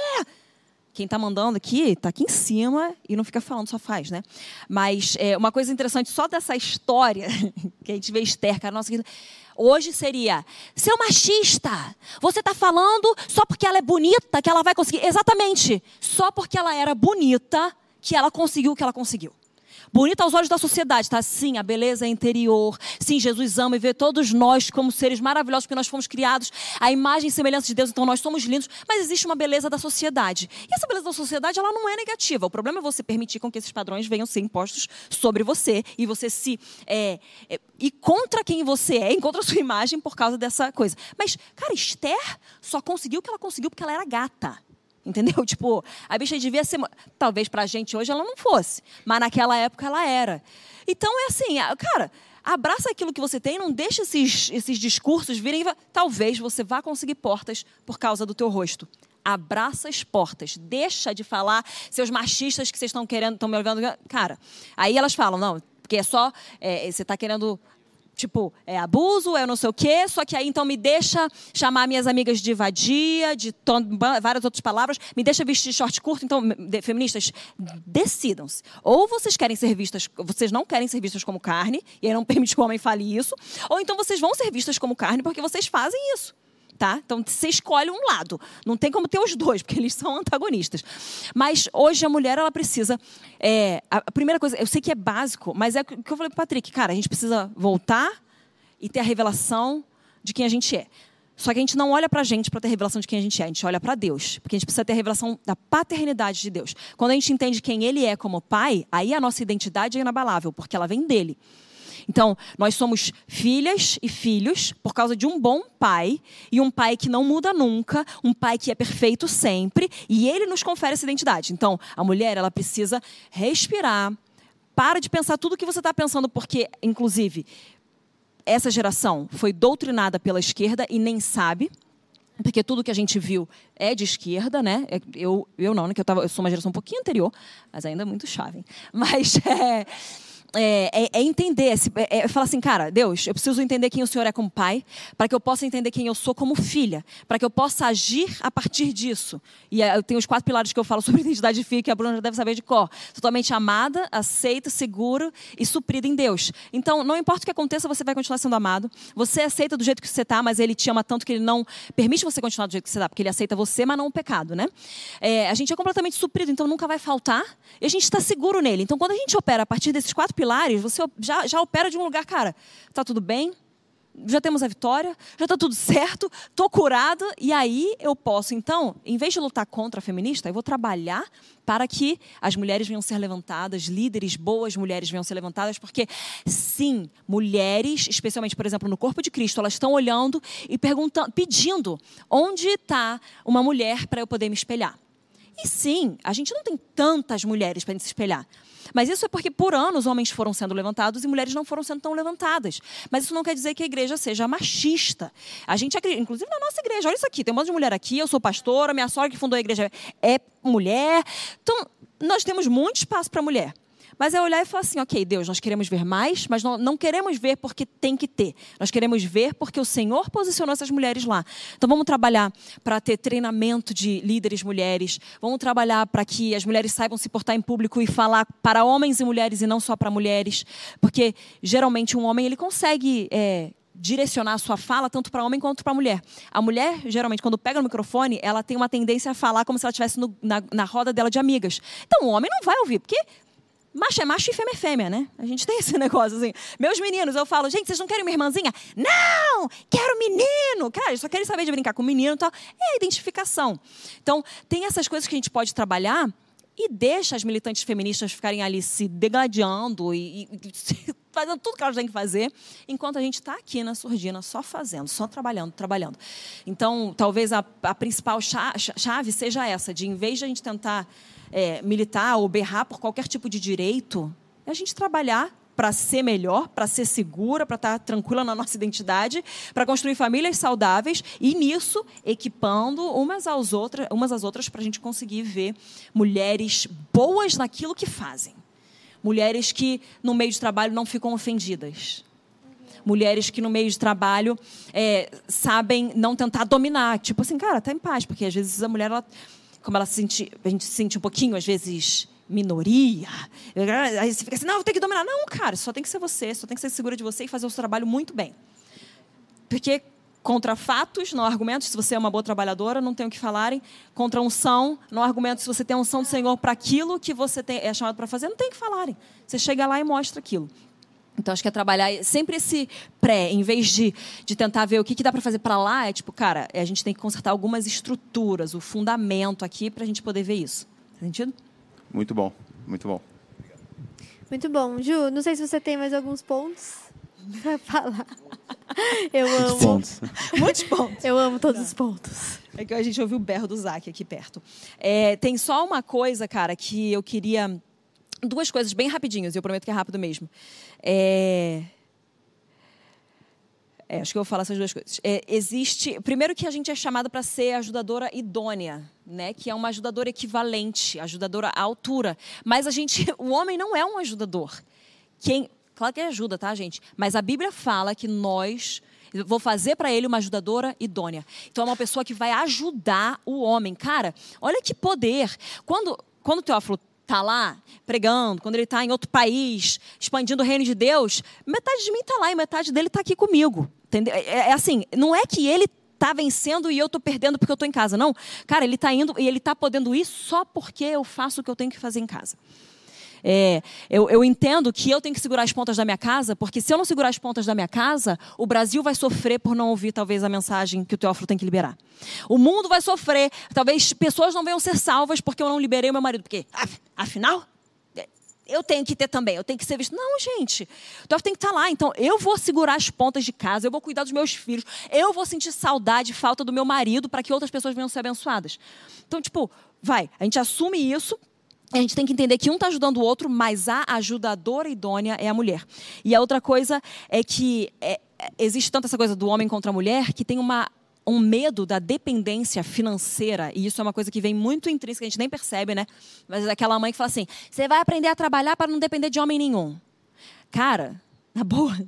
Quem está mandando aqui, está aqui em cima e não fica falando, só faz, né? Mas é, uma coisa interessante só dessa história, que a gente vê Esther, cara, nossa, hoje seria, seu machista, você está falando só porque ela é bonita que ela vai conseguir. Exatamente, só porque ela era bonita que ela conseguiu o que ela conseguiu. Bonita aos olhos da sociedade, tá? Sim, a beleza é interior. Sim, Jesus ama e vê todos nós como seres maravilhosos, porque nós fomos criados à imagem e semelhança de Deus, então nós somos lindos. Mas existe uma beleza da sociedade. E essa beleza da sociedade, ela não é negativa. O problema é você permitir com que esses padrões venham ser impostos sobre você e você se... É, é, e contra quem você é, e contra a sua imagem por causa dessa coisa. Mas, cara, Esther só conseguiu o que ela conseguiu porque ela era gata. Entendeu? Tipo, a bicha devia ser... Talvez pra gente hoje ela não fosse, mas naquela época ela era. Então é assim, cara, abraça aquilo que você tem, não deixa esses, esses discursos virem... Talvez você vá conseguir portas por causa do teu rosto. Abraça as portas. Deixa de falar, seus machistas que vocês estão querendo, estão me ouvindo... Cara, aí elas falam, não, porque é só... É, você está querendo... Tipo, é abuso, é não sei o quê, só que aí então me deixa chamar minhas amigas de vadia, de tom, várias outras palavras, me deixa vestir short curto. Então, de, feministas, decidam-se. Ou vocês querem ser vistas, vocês não querem ser vistas como carne, e aí não permite que o homem fale isso, ou então vocês vão ser vistas como carne porque vocês fazem isso. Tá? Então, você escolhe um lado. Não tem como ter os dois, porque eles são antagonistas. Mas, hoje, a mulher, ela precisa... É, a primeira coisa, eu sei que é básico, mas é o que eu falei para o Patrick. Cara, a gente precisa voltar e ter a revelação de quem a gente é. Só que a gente não olha para a gente para ter a revelação de quem a gente é. A gente olha para Deus. Porque a gente precisa ter a revelação da paternidade de Deus. Quando a gente entende quem Ele é como pai, aí a nossa identidade é inabalável, porque ela vem dele. Então, nós somos filhas e filhos por causa de um bom pai, e um pai que não muda nunca, um pai que é perfeito sempre, e ele nos confere essa identidade. Então, a mulher, ela precisa respirar, para de pensar tudo o que você está pensando, porque, inclusive, essa geração foi doutrinada pela esquerda e nem sabe, porque tudo que a gente viu é de esquerda, né? Eu, eu não, né? Que eu, tava, eu sou uma geração um pouquinho anterior, mas ainda muito jovem. Mas... É, é, é, é entender, é, é falar assim, cara, Deus, eu preciso entender quem o Senhor é como pai, para que eu possa entender quem eu sou como filha, para que eu possa agir a partir disso. E eu tenho os quatro pilares que eu falo sobre identidade de filha, que a Bruna já deve saber de cor. Totalmente amada, aceita, segura e suprida em Deus. Então, não importa o que aconteça, você vai continuar sendo amado. Você aceita do jeito que você está, mas Ele te ama tanto que Ele não permite você continuar do jeito que você está, porque Ele aceita você, mas não o pecado, né? É, a gente é completamente suprido, então nunca vai faltar. E a gente está seguro nele. Então, quando a gente opera a partir desses quatro pilares, você já, já opera de um lugar, cara, tá tudo bem, já temos a vitória, já está tudo certo, estou curado, e aí eu posso, então, em vez de lutar contra a feminista, eu vou trabalhar para que as mulheres venham ser levantadas, líderes, boas mulheres venham ser levantadas, porque, sim, mulheres, especialmente, por exemplo, no corpo de Cristo, elas estão olhando e perguntando, pedindo onde está uma mulher para eu poder me espelhar. E sim, a gente não tem tantas mulheres para se espelhar. Mas isso é porque, por anos, homens foram sendo levantados e mulheres não foram sendo tão levantadas. Mas isso não quer dizer que a igreja seja machista. A gente, inclusive na nossa igreja, olha isso aqui, tem um monte de mulher aqui, eu sou pastora, minha sogra que fundou a igreja é mulher. Então, nós temos muito espaço para mulher. Mas é olhar e falar assim, ok, Deus, nós queremos ver mais, mas não, não queremos ver porque tem que ter. Nós queremos ver porque o Senhor posicionou essas mulheres lá. Então vamos trabalhar para ter treinamento de líderes mulheres. Vamos trabalhar para que as mulheres saibam se portar em público e falar para homens e mulheres e não só para mulheres. Porque geralmente um homem ele consegue... É, direcionar a sua fala tanto para homem quanto para mulher. A mulher, geralmente, quando pega no microfone, ela tem uma tendência a falar como se ela estivesse no, na, na roda dela de amigas. Então o homem não vai ouvir, porque... macho é macho e fêmea é fêmea, né? A gente tem esse negócio assim. Meus meninos, eu falo, gente, vocês não querem uma irmãzinha? Não! Quero menino! Cara, eles só querem saber de brincar com menino e tal. É a identificação. Então, tem essas coisas que a gente pode trabalhar e deixa as militantes feministas ficarem ali se degladiando e, e fazendo tudo que elas têm que fazer, enquanto a gente está aqui na surdina, só fazendo, só trabalhando, trabalhando. Então, talvez a, a principal chave seja essa, de em vez de a gente tentar é, militar ou berrar por qualquer tipo de direito, é a gente trabalhar para ser melhor, para ser segura, para estar tranquila na nossa identidade, para construir famílias saudáveis e, nisso, equipando umas às outras, umas às outras para a gente conseguir ver mulheres boas naquilo que fazem. Mulheres que, no meio de trabalho, não ficam ofendidas. Mulheres que, no meio de trabalho, é, sabem não tentar dominar. Tipo assim, cara, tá em paz, porque, às vezes, a mulher, ela, como ela se sente, a gente se sente um pouquinho, às vezes... minoria, aí você fica assim, não, vou ter que dominar. Não, cara, só tem que ser você, só tem que ser segura de você e fazer o seu trabalho muito bem. Porque contra fatos, não há argumentos, se você é uma boa trabalhadora, não tem o que falarem. Contra unção, não há argumentos, se você tem a unção do Senhor para aquilo que você tem, é chamado para fazer, não tem o que falarem. Você chega lá e mostra aquilo. Então, acho que é trabalhar sempre esse pré, em vez de, de tentar ver o que, que dá para fazer para lá, é tipo, cara, a gente tem que consertar algumas estruturas, o fundamento aqui, para a gente poder ver isso. Faz sentido? Muito bom, muito bom. Muito bom. Ju, não sei se você tem mais alguns pontos para falar. Eu amo. Muitos pontos. Muitos pontos. Eu amo todos os pontos. É que a gente ouviu o berro do Zac aqui perto. É, tem só uma coisa, cara, que eu queria... Duas coisas bem rapidinhas, e eu prometo que é rápido mesmo. É... É, acho que eu vou falar essas duas coisas. É, existe... Primeiro que a gente é chamado para ser ajudadora idônea, né? Que é uma ajudadora equivalente, ajudadora à altura. Mas a gente... O homem não é um ajudador. Quem... Claro que ele ajuda, tá, gente? Mas a Bíblia fala que nós... Vou fazer para ele uma ajudadora idônea. Então, é uma pessoa que vai ajudar o homem. Cara, olha que poder. Quando, quando o Teófilo está lá pregando, quando ele está em outro país, expandindo o reino de Deus, metade de mim está lá e metade dele está aqui comigo. Entendeu? É, é assim, não é que ele está vencendo e eu estou perdendo porque eu estou em casa, não. Cara, ele está indo e ele está podendo ir só porque eu faço o que eu tenho que fazer em casa. É, eu, eu entendo que eu tenho que segurar as pontas da minha casa, porque se eu não segurar as pontas da minha casa, o Brasil vai sofrer por não ouvir, talvez, a mensagem que o Teófilo tem que liberar. O mundo vai sofrer, talvez pessoas não venham ser salvas porque eu não liberei o meu marido. Porque, afinal, eu tenho que ter também, eu tenho que ser visto. Não, gente, o Teófilo tem que estar lá. Então, eu vou segurar as pontas de casa, eu vou cuidar dos meus filhos, eu vou sentir saudade, falta do meu marido para que outras pessoas venham ser abençoadas. Então, tipo, vai, a gente assume isso. A gente tem que entender que um está ajudando o outro, mas a ajudadora idônea é a mulher. E a outra coisa é que é, existe tanto essa coisa do homem contra a mulher que tem uma, um medo da dependência financeira. E isso é uma coisa que vem muito intrínseca, a gente nem percebe, né? Mas é aquela mãe que fala assim, você vai aprender a trabalhar para não depender de homem nenhum. Cara, na boa.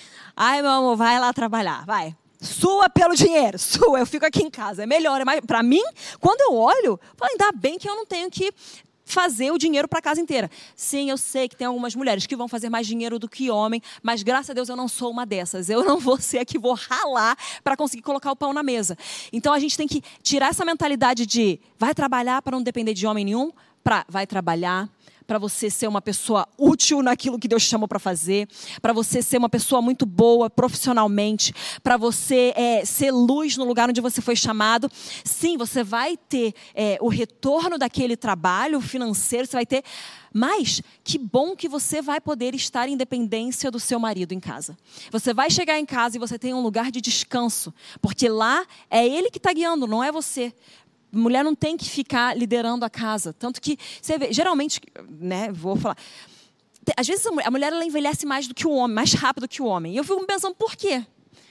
Ai, meu amor, vai lá trabalhar, vai. Sua pelo dinheiro, sua, eu fico aqui em casa. É melhor, é mais... Pra mim, quando eu olho, eu falo, ainda bem que eu não tenho que fazer o dinheiro para a casa inteira. Sim, eu sei que tem algumas mulheres que vão fazer mais dinheiro do que homem, mas graças a Deus eu não sou uma dessas. Eu não vou ser a que vou ralar para conseguir colocar o pão na mesa. Então a gente tem que tirar essa mentalidade de vai trabalhar para não depender de homem nenhum, para vai trabalhar para você ser uma pessoa útil naquilo que Deus te chamou para fazer, para você ser uma pessoa muito boa profissionalmente, para você é, ser luz no lugar onde você foi chamado. Sim, você vai ter é, o retorno daquele trabalho financeiro, você vai ter, mas que bom que você vai poder estar em dependência do seu marido em casa. Você vai chegar em casa e você tem um lugar de descanso, porque lá é ele que está guiando, não é você. Mulher não tem que ficar liderando a casa. Tanto que, você vê, geralmente, né, vou falar, às vezes a mulher ela envelhece mais do que o homem, mais rápido que o homem. E eu fico pensando, por quê?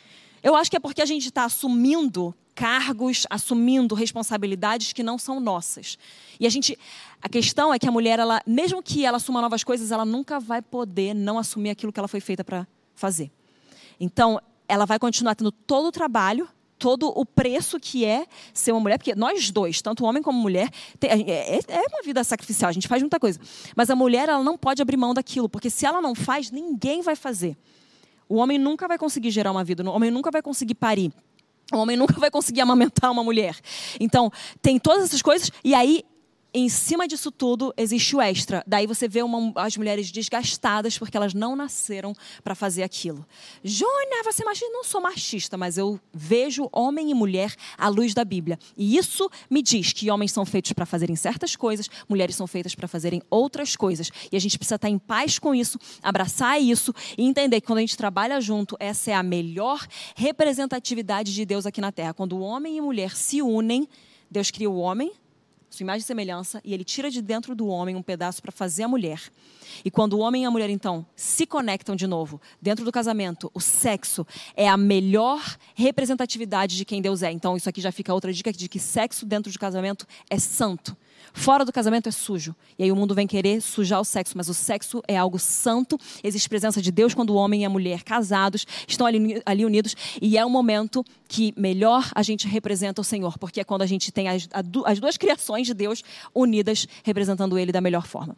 Eu acho que é porque a gente está assumindo cargos, assumindo responsabilidades que não são nossas. E a gente, a questão é que a mulher, ela, mesmo que ela assuma novas coisas, ela nunca vai poder não assumir aquilo que ela foi feita para fazer. Então, ela vai continuar tendo todo o trabalho, todo o preço que é ser uma mulher, porque nós dois, tanto homem como mulher, tem, é, é uma vida sacrificial, a gente faz muita coisa. Mas a mulher, ela não pode abrir mão daquilo, porque se ela não faz, ninguém vai fazer. O homem nunca vai conseguir gerar uma vida, o homem nunca vai conseguir parir, o homem nunca vai conseguir amamentar uma mulher. Então, tem todas essas coisas, e aí, em cima disso tudo, existe o extra. Daí você vê uma, as mulheres desgastadas porque elas não nasceram para fazer aquilo. Júnior, você é machista? Não sou machista, mas eu vejo homem e mulher à luz da Bíblia. E isso me diz que homens são feitos para fazerem certas coisas, mulheres são feitas para fazerem outras coisas. E a gente precisa estar em paz com isso, abraçar isso e entender que quando a gente trabalha junto, essa é a melhor representatividade de Deus aqui na Terra. Quando o homem e mulher se unem, Deus cria o homem, sua imagem e semelhança, e ele tira de dentro do homem um pedaço para fazer a mulher. E quando o homem e a mulher, então, se conectam de novo, dentro do casamento, o sexo é a melhor representatividade de quem Deus é. Então, isso aqui já fica outra dica de que sexo dentro do casamento é santo. Fora do casamento é sujo. E aí o mundo vem querer sujar o sexo, mas o sexo é algo santo. Existe presença de Deus quando o homem e a mulher casados estão ali, ali unidos. E é o momento que melhor a gente representa o Senhor, porque é quando a gente tem as, as duas criações de Deus unidas, representando Ele da melhor forma.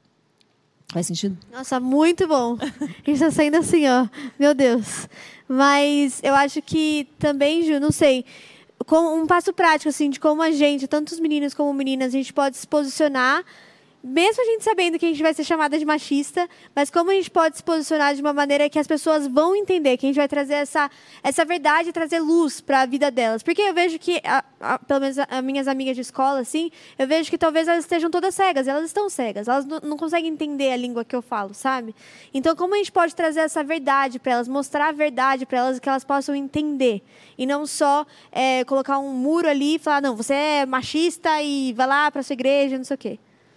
Faz sentido? Nossa, muito bom. A gente está saindo assim, ó. Meu Deus. Mas eu acho que também, Ju, não sei... um passo prático, assim, de como a gente, tanto os meninos como meninas, a gente pode se posicionar, mesmo a gente sabendo que a gente vai ser chamada de machista, mas como a gente pode se posicionar de uma maneira que as pessoas vão entender, que a gente vai trazer essa, essa verdade, trazer luz para a vida delas. Porque eu vejo que, a, a, pelo menos as minhas amigas de escola, assim, eu vejo que talvez elas estejam todas cegas, elas estão cegas, elas não, não conseguem entender a língua que eu falo, sabe? Então, como a gente pode trazer essa verdade para elas, mostrar a verdade para elas, que elas possam entender, e não só é, colocar um muro ali e falar, não, você é machista e vai lá para sua igreja, não sei o quê.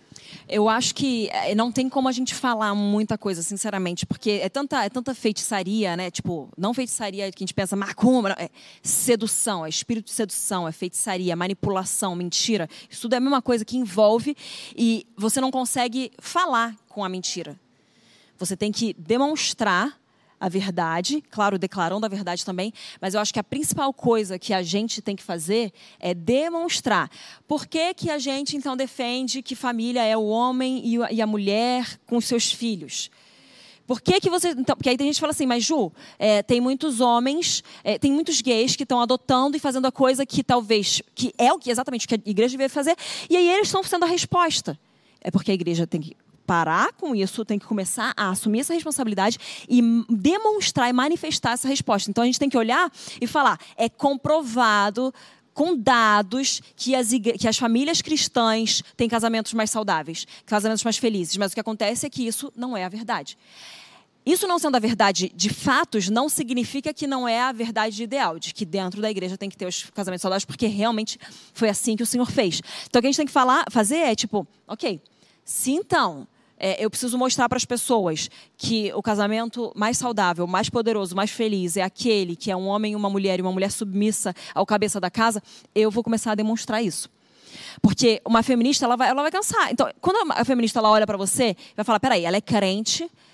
Eu acho que não tem como a gente falar muita coisa, sinceramente, porque é tanta, é tanta feitiçaria, né? Tipo, não feitiçaria que a gente pensa, macumba, é sedução, é espírito de sedução, é feitiçaria, manipulação, mentira. Isso tudo é a mesma coisa que envolve e você não consegue falar com a mentira. Você tem que demonstrar a verdade, claro, declarando a verdade também, mas eu acho que a principal coisa que a gente tem que fazer é demonstrar. Por que que a gente, então, defende que família é o homem e a mulher com os seus filhos? Por que que você... Então, porque aí tem gente que fala assim, mas Ju, é, tem muitos homens, é, tem muitos gays que estão adotando e fazendo a coisa que talvez, que é o que exatamente o que a igreja deveria fazer, e aí eles estão sendo a resposta. É porque a igreja tem que parar com isso, tem que começar a assumir essa responsabilidade e demonstrar e manifestar essa resposta. Então, a gente tem que olhar e falar, é comprovado com dados que as, igre... que as famílias cristãs têm casamentos mais saudáveis, casamentos mais felizes. Mas o que acontece é que isso não é a verdade. Isso não sendo a verdade de fatos, não significa que não é a verdade ideal, de que dentro da igreja tem que ter os casamentos saudáveis, porque realmente foi assim que o Senhor fez. Então, o que a gente tem que falar, fazer é tipo, ok, se então... É, eu preciso mostrar para as pessoas que o casamento mais saudável, mais poderoso, mais feliz é aquele que é um homem e uma mulher e uma mulher submissa ao cabeça da casa, eu vou começar a demonstrar isso. Porque uma feminista, ela vai, ela vai cansar. Então, quando a feminista ela olha para você, vai falar, peraí, ela é crente,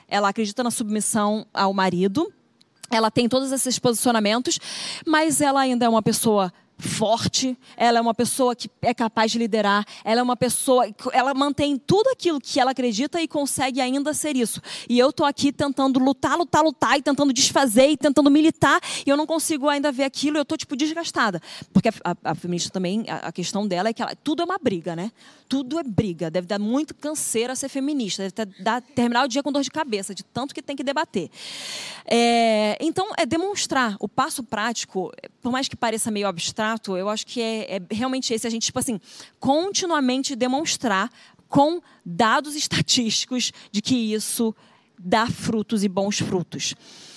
ela acredita na submissão ao marido, ela tem todos esses posicionamentos, mas ela ainda é uma pessoa forte, ela é uma pessoa que é capaz de liderar, ela é uma pessoa, ela mantém tudo aquilo que ela acredita e consegue ainda ser isso. E eu tô aqui tentando lutar, lutar, lutar, e tentando desfazer, e tentando militar, e eu não consigo ainda ver aquilo, e eu tô, tipo, desgastada. Porque a, a, a feminista também, a, a questão dela é que ela, tudo é uma briga, né? Tudo é briga, deve dar muito canseira ser feminista, deve ter, dar, terminar o dia com dor de cabeça, de tanto que tem que debater. É, então, é demonstrar o passo prático, por mais que pareça meio abstrato, eu acho que é, é realmente esse, a gente, tipo assim, continuamente demonstrar com dados estatísticos de que isso dá frutos e bons frutos.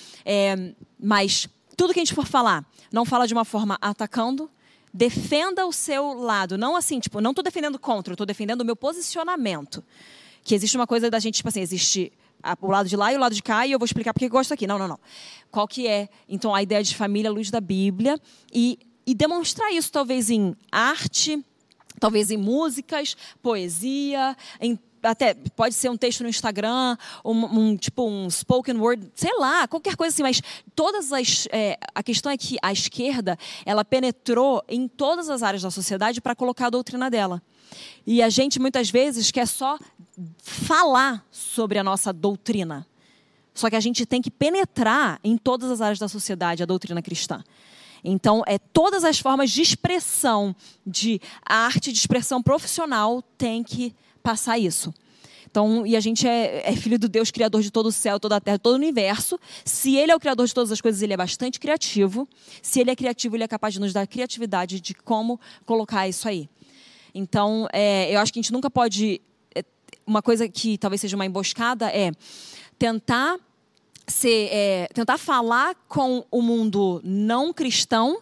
É, mas tudo que a gente for falar, não fala de uma forma atacando, defenda o seu lado. Não assim, tipo, não estou defendendo contra, eu estou defendendo o meu posicionamento. Que existe uma coisa da gente, tipo assim, existe o lado de lá e o lado de cá, e eu vou explicar porque eu gosto aqui. Não, não, não. Qual que é, então, a ideia de família à luz da Bíblia e E demonstrar isso, talvez, em arte, talvez em músicas, poesia, em, até pode ser um texto no Instagram, um, um, tipo um spoken word, sei lá, qualquer coisa assim. Mas todas as, é, a questão é que a esquerda, ela penetrou em todas as áreas da sociedade para colocar a doutrina dela. E a gente, muitas vezes, quer só falar sobre a nossa doutrina. Só que a gente tem que penetrar em todas as áreas da sociedade a doutrina cristã. Então, é, todas as formas de expressão, de arte, de expressão profissional, tem que passar isso. Então, e a gente é, é filho do Deus, criador de todo o céu, toda a terra, todo o universo. Se Ele é o criador de todas as coisas, Ele é bastante criativo. Se Ele é criativo, Ele é capaz de nos dar criatividade de como colocar isso aí. Então, é, eu acho que a gente nunca pode... É, uma coisa que talvez seja uma emboscada é tentar... Ser, é, tentar falar com o mundo não cristão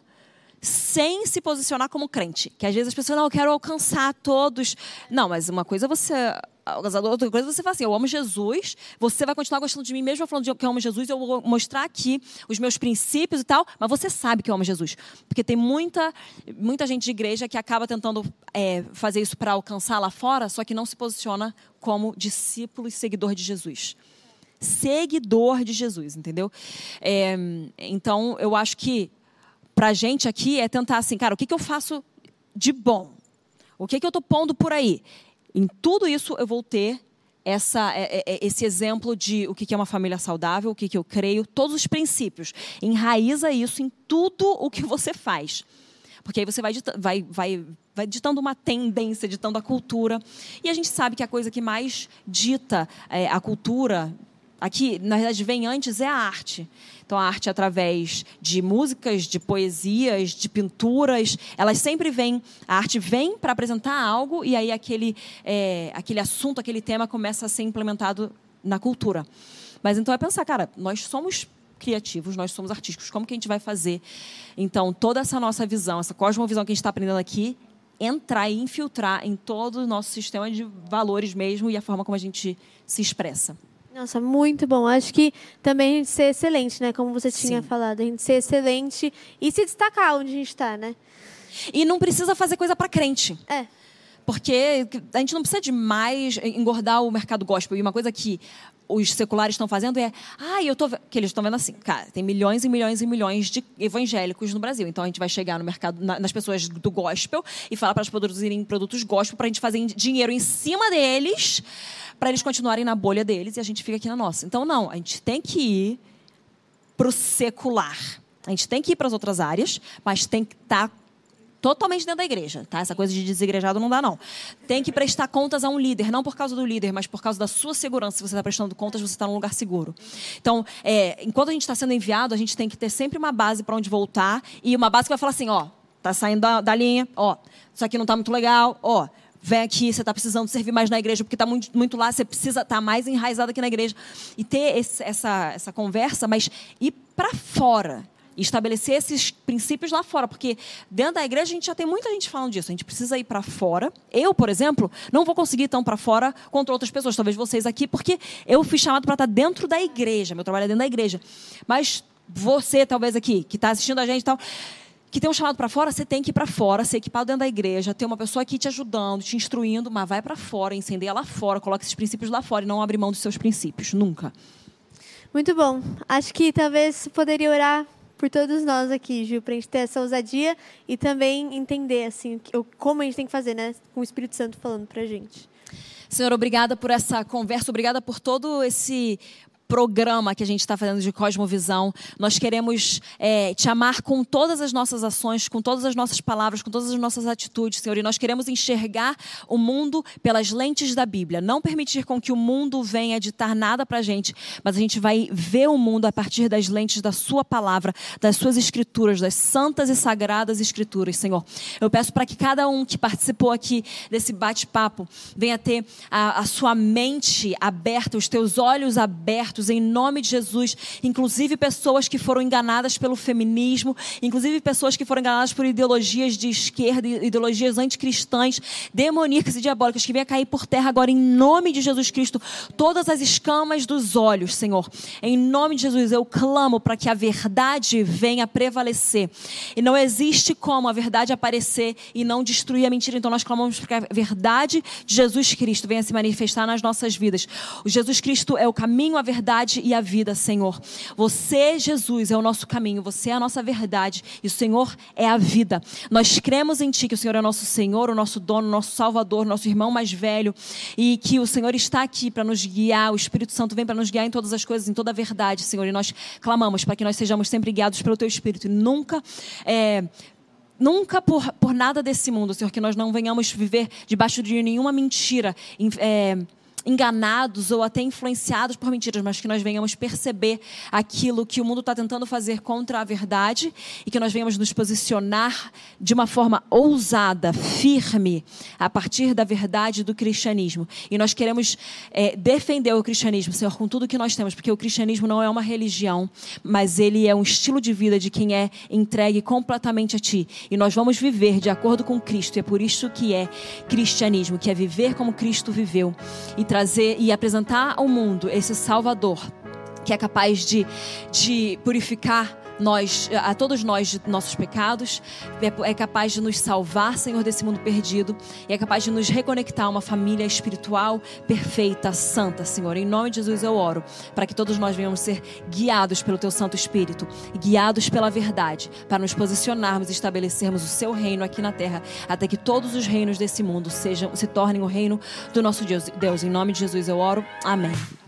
sem se posicionar como crente. Que às vezes as pessoas, não, eu quero alcançar todos. Não, mas uma coisa é você... Outra coisa é você fala assim, eu amo Jesus, você vai continuar gostando de mim mesmo falando que eu amo Jesus, eu vou mostrar aqui os meus princípios e tal, mas você sabe que eu amo Jesus. Porque tem muita, muita gente de igreja que acaba tentando é, fazer isso para alcançar lá fora, só que não se posiciona como discípulo e seguidor de Jesus. Seguidor de Jesus, entendeu? É, então, eu acho que pra gente aqui é tentar assim, cara, o que, que eu faço de bom? O que, que eu estou pondo por aí? Em tudo isso eu vou ter essa, esse exemplo de o que é uma família saudável, o que eu creio, todos os princípios. Enraiza isso em tudo o que você faz. Porque aí você vai, vai, vai, vai ditando uma tendência, ditando a cultura. E a gente sabe que a coisa que mais dita é, a cultura... Aqui, na verdade, vem antes é a arte. Então, a arte através de músicas, de poesias, de pinturas, elas sempre vêm... A arte vem para apresentar algo e aí aquele, é, aquele assunto, aquele tema começa a ser implementado na cultura. Mas, então, é pensar, cara, nós somos criativos, nós somos artísticos. Como que a gente vai fazer? Então, toda essa nossa visão, essa cosmovisão que a gente está aprendendo aqui, entrar e infiltrar em todo o nosso sistema de valores mesmo e a forma como a gente se expressa. Nossa, muito bom. Acho que também a gente ser excelente, né? Como você tinha Sim. falado. A gente ser excelente e se destacar onde a gente está, né? E não precisa fazer coisa para crente. É. Porque a gente não precisa de mais engordar o mercado gospel. E uma coisa que os seculares estão fazendo é... Ah, eu tô... Que eles estão vendo assim, cara, tem milhões e milhões e milhões de evangélicos no Brasil. Então, a gente vai chegar no mercado, nas pessoas do gospel e falar para elas produzirem produtos gospel para a gente fazer dinheiro em cima deles... para eles continuarem na bolha deles e a gente fica aqui na nossa. Então, não, a gente tem que ir para o secular. A gente tem que ir para as outras áreas, mas tem que estar totalmente dentro da igreja. Tá? Essa coisa de desigrejado não dá, não. Tem que prestar contas a um líder, não por causa do líder, mas por causa da sua segurança. Se você está prestando contas, você está num lugar seguro. Então, é, enquanto a gente está sendo enviado, a gente tem que ter sempre uma base para onde voltar e uma base que vai falar assim, ó, tá saindo da, da linha, ó, isso aqui não está muito legal, ó, vem aqui, você está precisando servir mais na igreja, porque está muito, muito lá, você precisa estar tá mais enraizado aqui na igreja. E ter esse, essa, essa conversa, mas ir para fora. E estabelecer esses princípios lá fora. Porque dentro da igreja a gente já tem muita gente falando disso. A gente precisa ir para fora. Eu, por exemplo, não vou conseguir ir tão para fora contra outras pessoas. Talvez vocês aqui, porque eu fui chamado para estar dentro da igreja. Meu trabalho é dentro da igreja. Mas você, talvez aqui, que está assistindo a gente e tal... que tem um chamado para fora, você tem que ir para fora, ser equipado dentro da igreja, ter uma pessoa aqui te ajudando, te instruindo, mas vai para fora, incendeia lá fora, coloca esses princípios lá fora e não abre mão dos seus princípios, nunca. Muito bom. Acho que talvez você poderia orar por todos nós aqui, Ju, para a gente ter essa ousadia e também entender assim, como a gente tem que fazer, né? Com o Espírito Santo falando para a gente. Senhor, obrigada por essa conversa, obrigada por todo esse programa que a gente está fazendo de Cosmovisão. Nós queremos é, te amar com todas as nossas ações, com todas as nossas palavras, com todas as nossas atitudes, Senhor. E nós queremos enxergar o mundo pelas lentes da Bíblia. Não permitir com que o mundo venha ditar nada para a gente, mas a gente vai ver o mundo a partir das lentes da sua palavra, das suas escrituras, das santas e sagradas escrituras, Senhor. Eu peço para que cada um que participou aqui desse bate-papo venha ter a, a sua mente aberta, os teus olhos abertos, em nome de Jesus, inclusive pessoas que foram enganadas pelo feminismo, inclusive pessoas que foram enganadas por ideologias de esquerda, ideologias anticristãs, demoníacas e diabólicas, que venham cair por terra agora em nome de Jesus Cristo, todas as escamas dos olhos, Senhor. Em nome de Jesus, eu clamo para que a verdade venha prevalecer. E não existe como a verdade aparecer e não destruir a mentira. Então nós clamamos para que a verdade de Jesus Cristo venha se manifestar nas nossas vidas. O Jesus Cristo é o caminho, a verdade e a vida, Senhor. Você, Jesus, é o nosso caminho, você é a nossa verdade e o Senhor é a vida. Nós cremos em Ti, que o Senhor é o nosso Senhor, o nosso dono, o nosso Salvador, nosso irmão mais velho, e que o Senhor está aqui para nos guiar, o Espírito Santo vem para nos guiar em todas as coisas, em toda a verdade, Senhor, e nós clamamos para que nós sejamos sempre guiados pelo Teu Espírito e nunca... É, Nunca por, por nada desse mundo, Senhor, que nós não venhamos viver debaixo de nenhuma mentira, é, enganados ou até influenciados por mentiras, mas que nós venhamos perceber aquilo que o mundo está tentando fazer contra a verdade e que nós venhamos nos posicionar de uma forma ousada, firme, a partir da verdade do cristianismo. E nós queremos é, defender o cristianismo, Senhor, com tudo que nós temos, porque o cristianismo não é uma religião, mas ele é um estilo de vida de quem é entregue completamente a Ti. E nós vamos viver de acordo com Cristo, e é por isso que é cristianismo, que é viver como Cristo viveu e trazer e apresentar ao mundo esse Salvador que é capaz de, de purificar nós, a todos nós de nossos pecados, é capaz de nos salvar, Senhor, desse mundo perdido, e é capaz de nos reconectar a uma família espiritual perfeita, santa, Senhor. Em nome de Jesus eu oro para que todos nós venhamos ser guiados pelo Teu Santo Espírito, guiados pela verdade, para nos posicionarmos e estabelecermos o Seu reino aqui na terra, até que todos os reinos desse mundo sejam, se tornem o reino do nosso Deus. Deus, em nome de Jesus eu oro. Amém.